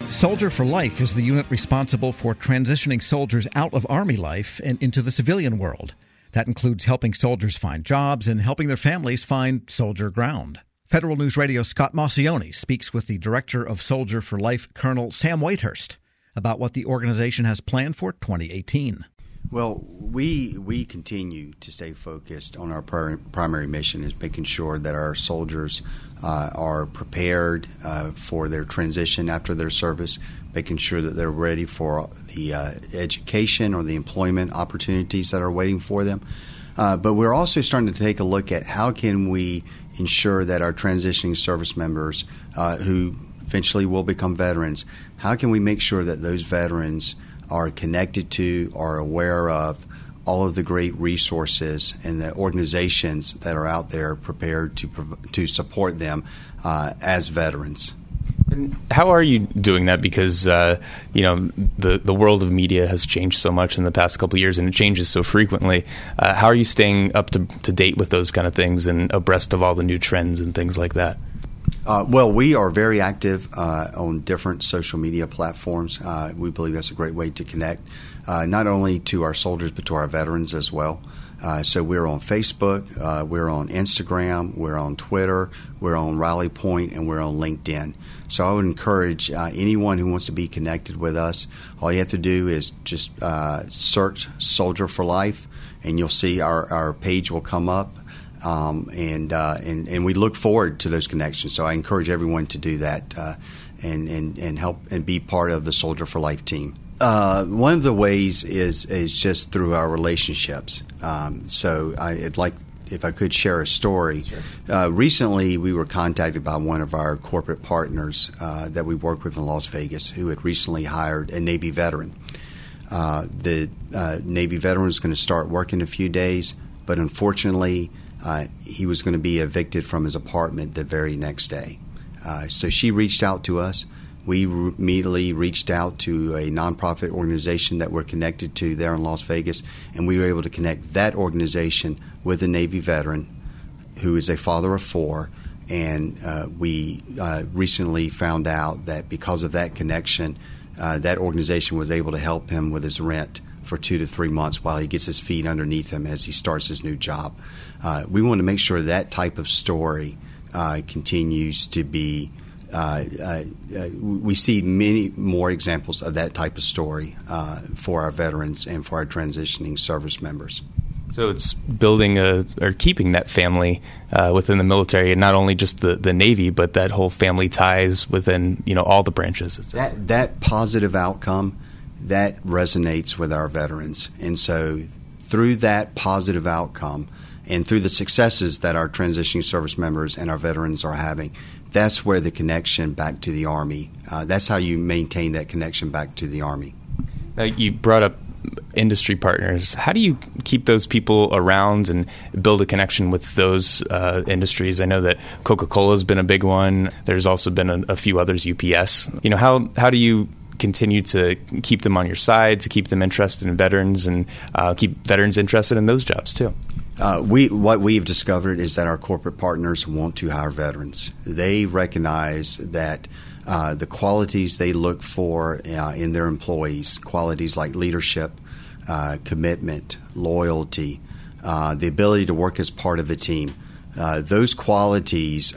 Soldier for Life is the unit responsible for transitioning soldiers out of Army life and into the civilian world. That includes helping soldiers find jobs and helping their families find soldier ground. Federal News Radio's Scott Maucione speaks with the director of Soldier for Life, Colonel Sam Waithurst, about what the organization has planned for 2018. Well, we continue to stay focused on our primary mission, is making sure that our soldiers are prepared for their transition after their service, making sure that they're ready for the education or the employment opportunities that are waiting for them. But we're also starting to take a look at how can we ensure that our transitioning service members who eventually will become veterans, how can we make sure that those veterans are connected to, are aware of all of the great resources and the organizations that are out there prepared to support them as veterans. And how are you doing that? Because the world of media has changed so much in the past couple of years, and it changes so frequently. How are you staying up to date with those kind of things and abreast of all the new trends and things like that? Well, we are very active on different social media platforms. We believe that's a great way to connect, not only to our soldiers, but to our veterans as well. So we're on Facebook, we're on Instagram, we're on Twitter, we're on Rally Point, and we're on LinkedIn. So I would encourage anyone who wants to be connected with us, all you have to do is just search Soldier for Life, and you'll see our page will come up. And we look forward to those connections. So I encourage everyone to do that and help and be part of the Soldier for Life team. One of the ways is just through our relationships. So I'd like, if I could share a story. Sure. Recently, we were contacted by one of our corporate partners that we work with in Las Vegas, who had recently hired a Navy veteran. The Navy veteran was going to start work in a few days, but unfortunately, he was going to be evicted from his apartment the very next day. So she reached out to us. We immediately reached out to a nonprofit organization that we're connected to there in Las Vegas, and we were able to connect that organization with a Navy veteran who is a father of four. And we recently found out that because of that connection, that organization was able to help him with his rent for 2 to 3 months while he gets his feet underneath him as he starts his new job. We want to make sure that type of story continues to be. We see many more examples of that type of story for our veterans and for our transitioning service members. So it's building or keeping that family within the military, and not only just the Navy, but that whole family ties within all the branches. That positive outcome that resonates with our veterans, and so through that positive outcome and through the successes that our transitioning service members and our veterans are having, that's where the connection back to the Army, that's how you maintain that connection back to the Army. Now, you brought up industry partners. How do you keep those people around and build a connection with those industries? I know that Coca-Cola has been a big one. There's also been a few others, UPS. How do you continue to keep them on your side, to keep them interested in veterans, and keep veterans interested in those jobs too? What we've discovered is that our corporate partners want to hire veterans. They recognize that the qualities they look for in their employees, qualities like leadership, commitment, loyalty, the ability to work as part of a team, those qualities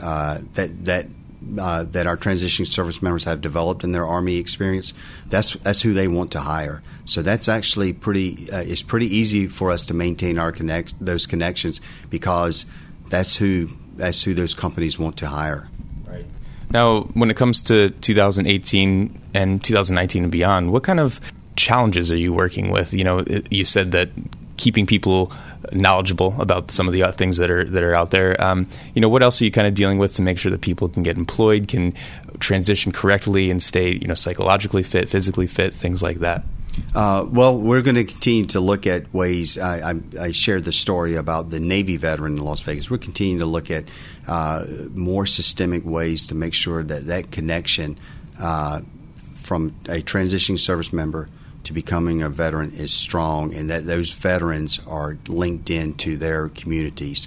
that our transitioning service members have developed in their Army experience, that's who they want to hire. So that's actually it's pretty easy for us to maintain those connections, because that's who those companies want to hire. Right. Now, when it comes to 2018 and 2019 and beyond, what kind of challenges are you working with? You said that keeping people knowledgeable about some of the things that are out there. What else are you kind of dealing with to make sure that people can get employed, can transition correctly, and stay, psychologically fit, physically fit, things like that? Well, we're going to continue to look at ways. I shared the story about the Navy veteran in Las Vegas. We're continuing to look at more systemic ways to make sure that connection from a transitioning service member to becoming a veteran is strong, and that those veterans are linked into their communities.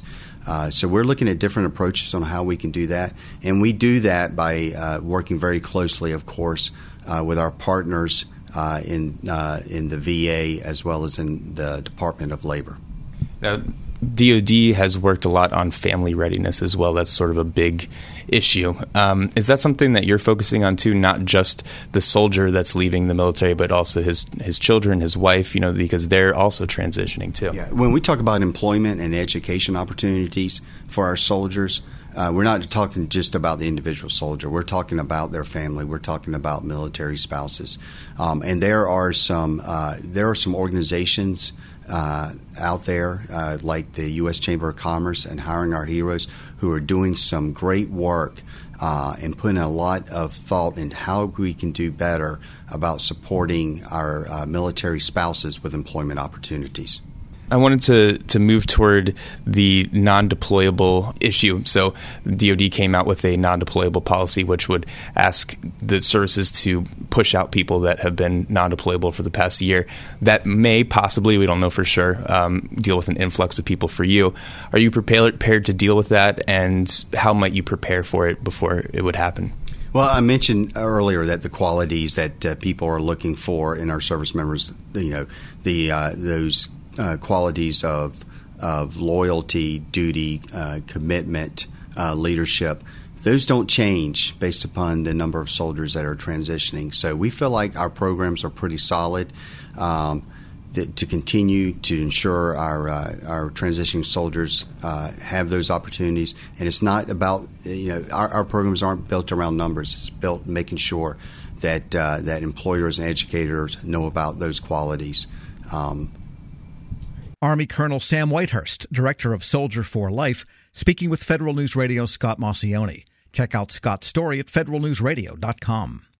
So we're looking at different approaches on how we can do that, and we do that by working very closely, of course, with our partners in the VA as well as in the Department of Labor. Now, DoD has worked a lot on family readiness as well. That's sort of a big issue. Is that something that you're focusing on too? Not just the soldier that's leaving the military, but also his children, his wife, because they're also transitioning too. Yeah. When we talk about employment and education opportunities for our soldiers, we're not talking just about the individual soldier. We're talking about their family. We're talking about military spouses, and there are some organizations out there like the U.S. Chamber of Commerce and Hiring Our Heroes who are doing some great work and putting a lot of thought in how we can do better about supporting our military spouses with employment opportunities. I wanted to move toward the non-deployable issue. So DoD came out with a non-deployable policy, which would ask the services to push out people that have been non-deployable for the past year. That may possibly, we don't know for sure, deal with an influx of people for you. Are you prepared to deal with that, and how might you prepare for it before it would happen? Well, I mentioned earlier that the qualities that people are looking for in our service members, those qualities of loyalty, duty, commitment, leadership, those don't change based upon the number of soldiers that are transitioning. So we feel like our programs are pretty solid to continue to ensure our transitioning soldiers have those opportunities. And it's not about, our programs aren't built around numbers. It's built making sure that employers and educators know about those qualities. Army Colonel Sam Whitehurst, Director of Soldier for Life, speaking with Federal News Radio's Scott Maucione. Check out Scott's story at federalnewsradio.com.